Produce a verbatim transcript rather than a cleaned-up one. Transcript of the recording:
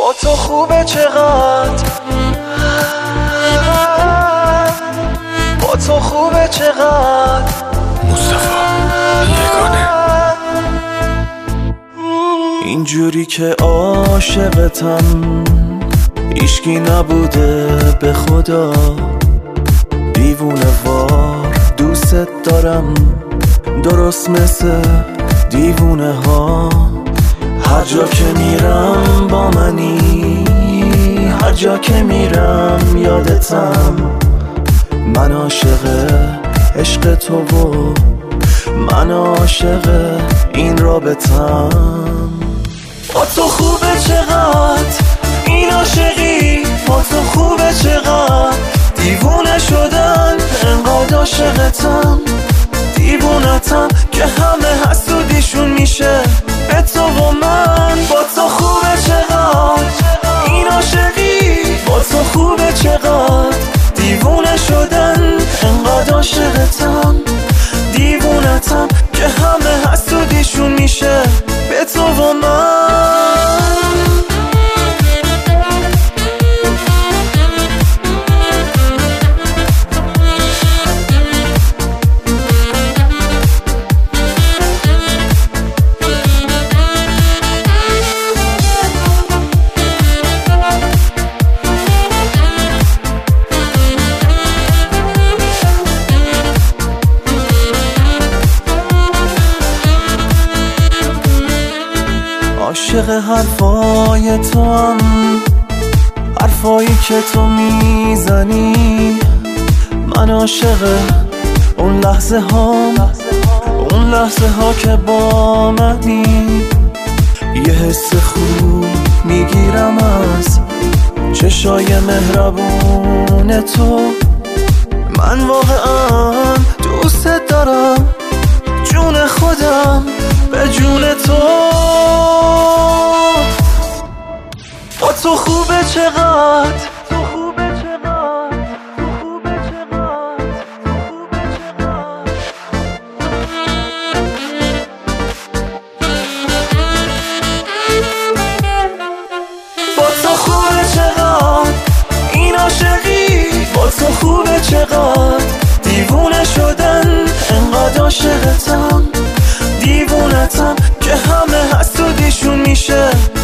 با تو خوبه چقدر، با تو خوبه چقدر. مصطفی یگانه. اینجوری که عاشقتم هیچکی نبوده به خدا، دیوونه وار دوست دارم درست مثل دیوونه ها. هر جا که میرم با منی، هر جا که میرم یادتم. من عاشق عشق تو و من عاشق این رابطم. با تو خوبه چقدر این عاشقی، با تو خوبه چقدر. دیوونه شدن انقدر عاشقتم، دیوونتم که همه حسودیشون میشه به تو و من. با تو خوبه چقدر این عاشقی، با تو خوبه چقدر. دیوونه شدن انقدر عاشقتم، دیوونتم که همه حسودیشون میشه به تو و من. عاشق حرفای تو هم، حرفایی که تو میزنی. من عاشق اون لحظه ها، اون لحظه ها که با منی. یه حس خوب میگیرم از چشای مهربون تو. من واقعا دوست دارم جون خودم به جون تو. با تو خوبه چقدر، تو خوبه چقدر، تو خوبه چقدر، تو خوبه چقدر. با تو خوبه چقدر این عاشقی، با تو خوبه چقدر. دیوونه شدن انقدر عاشقتم، دیوونتم که همه حسودیشون میشه